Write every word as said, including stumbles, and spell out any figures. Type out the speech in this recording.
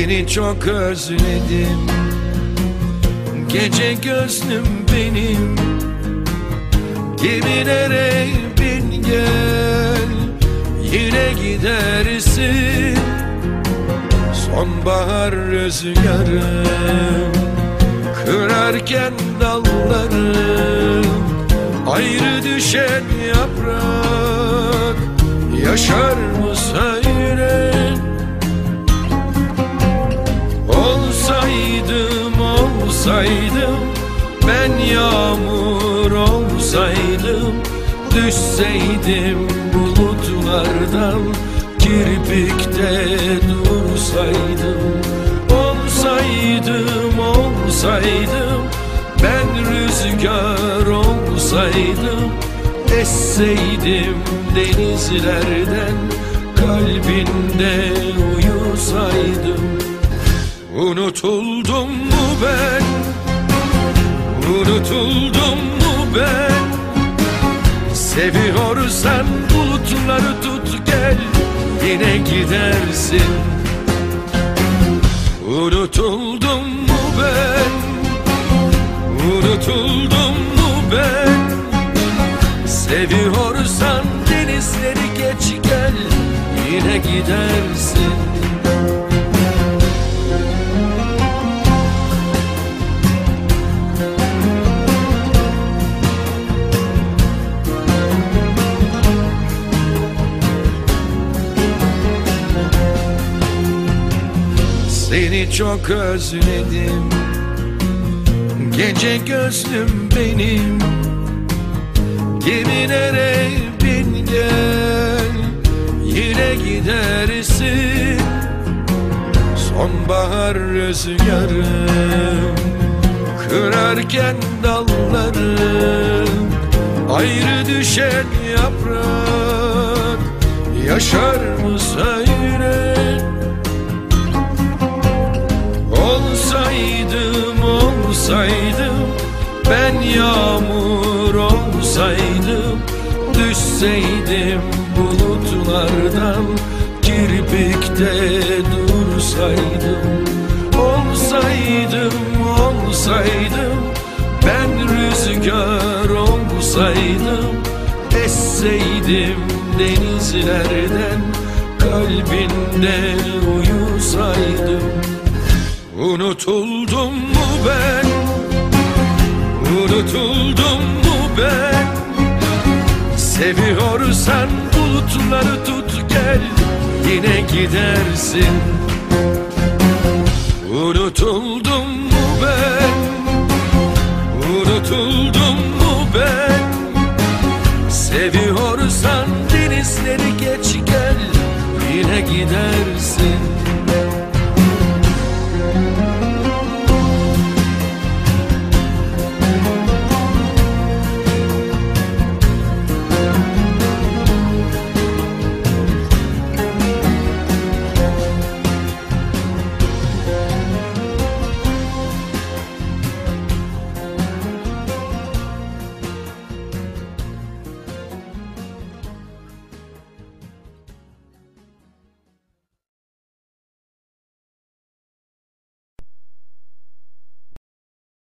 Seni çok özledim, gece gözlüm benim. Gemilere bin gel, yine gidersin. Sonbahar rüzgarı kırarken dalları, ayrı düşen yaprak yaşar mı söyle? Olsaydım, olsaydım, ben yağmur olsaydım, düşseydim bulutlardan, kirpikte dursaydım. Olsaydım, olsaydım, ben rüzgar olsaydım, esseydim denizlerden, kalbinde uyusaydım. Unutuldum mu ben? Unutuldum mu ben? Seviyorsan bulutları tut gel, yine gidersin. Unutuldum mu ben? Unutuldum mu ben? Seviyorsan denizleri geç gel, yine gidersin. Seni çok özledim, gece gözlüm benim. Gemilere bin gel, yine gidersin. Sonbahar rüzgarı kırarken dalları, ayrı düşen yaprak yaşar mı söyle? Olsaydım, olsaydım, ben yağmur olsaydım, düşseydim bulutlardan, kirpikte dursaydım. Olsaydım, olsaydım, ben rüzgar olsaydım, esseydim denizlerden, kalbinde uyusaydım. Unutuldum mu ben? Unutuldum mu ben? Seviyorsan bulutları tut gel, yine gidersin. Unutuldum mu ben? Unutuldum mu ben? Seviyorsan denizleri geç gel, yine gidersin.